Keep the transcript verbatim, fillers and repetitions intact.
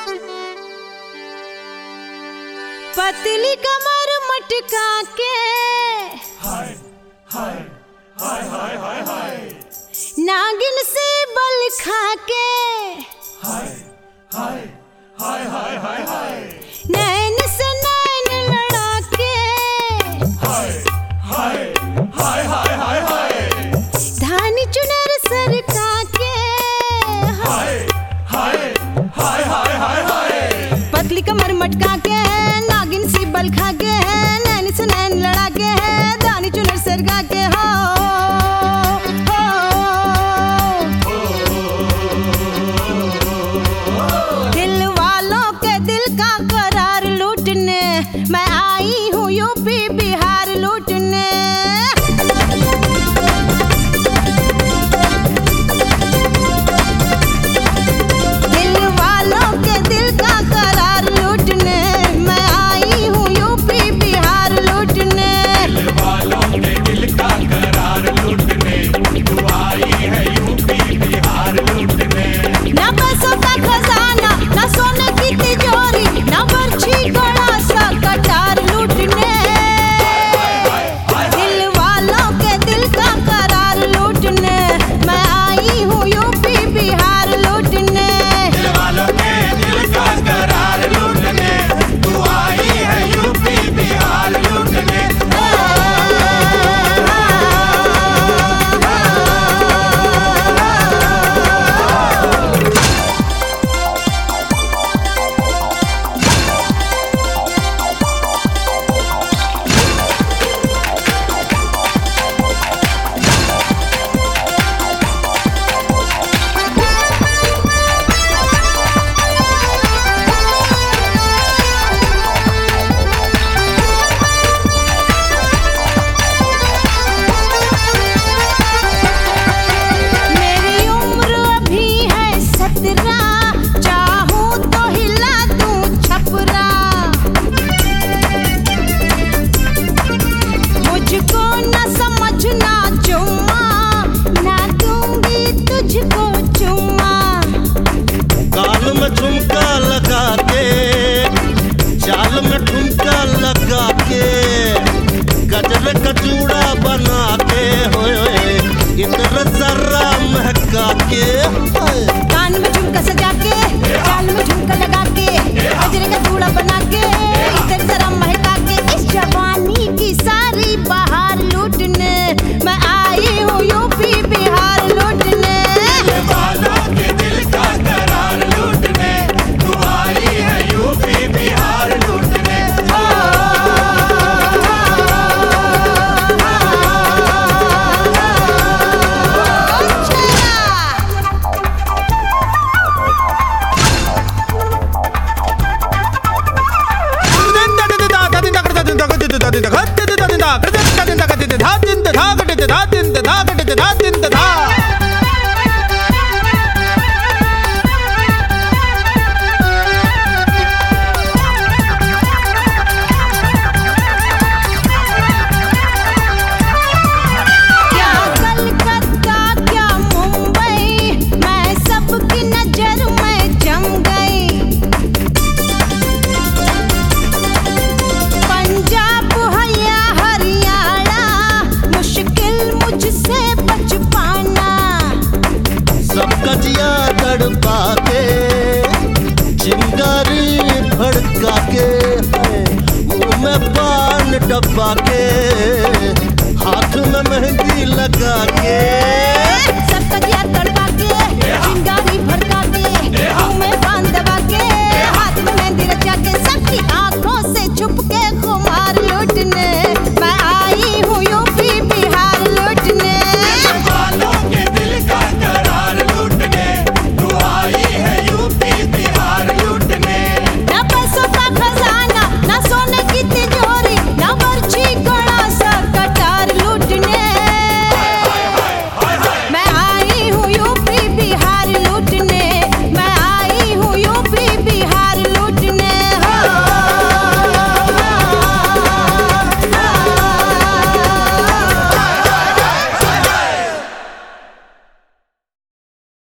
पतली कमर मटका के हाय हाय हाय हाय हाय हाय नागिन से बल खा के हाय हाय हाय हाय हाय हाय नैन से नैन लड़ा के हाय हाय हाय हाय हाय हाय धानी चुनर सरका के हाय हाय हाय हाय हाय हाय पतली कमर मटका के नागिन सी बल खा के नैन से नैन लड़ा के धानी चुनर सरका के हो दिल वालों के दिल का करार लूटने मैं आई हूँ यूपी बिहार लूटने। दिल वालों के दिल का करार लूटने मैं आई हूँ यूपी बिहार लूटने। दिल वालों के दिल का करार लूटने तू आई है यूपी बिहार लूटने। ना पैसों का खजाना ना सोने की तिजोरी ना बर्छी घोड़ा सा कटार लूटने। दिल वालों के दिल का करार लूटने मैं आई हूँ यूपी बिहार लूटने। दिल वालों के दिल का करार लूटने तू आई है यूपी बिहार लूटने। मेरी उम्र अभी है सत्रह चाहूँ तो हिला दूँ छपरा। मुझको न समझना चुम्मा ना दूंगी तुझको चुम्मा। काल में झुमका लगा के चाल में ठुमका लगा के गजर का चूड़ा बना के होए होए इधर जरा महका के होए। कान में झुमका सजा के चाल में झुमका लगा के गजरे का चूड़ा बना के इधर जरा महका के इस जवानी की सारी बहार लूटने मैं आई हूँ यूपी बिहार लूटने। दिल वालों के दिल का करार लूटने तू आई है यूपी बिहार लूटने। क्या कलकत्ता क्या मुंबई मैं सबकी नजर में जम गई। पंजाब है या हरियाणा मुश्किल मुझसे बच पाना। सबका जिया तड़पा के चिंगारी भड़का के मुंह में पान डब्बा के हाथ में मेहंदी लगा के सबका दिया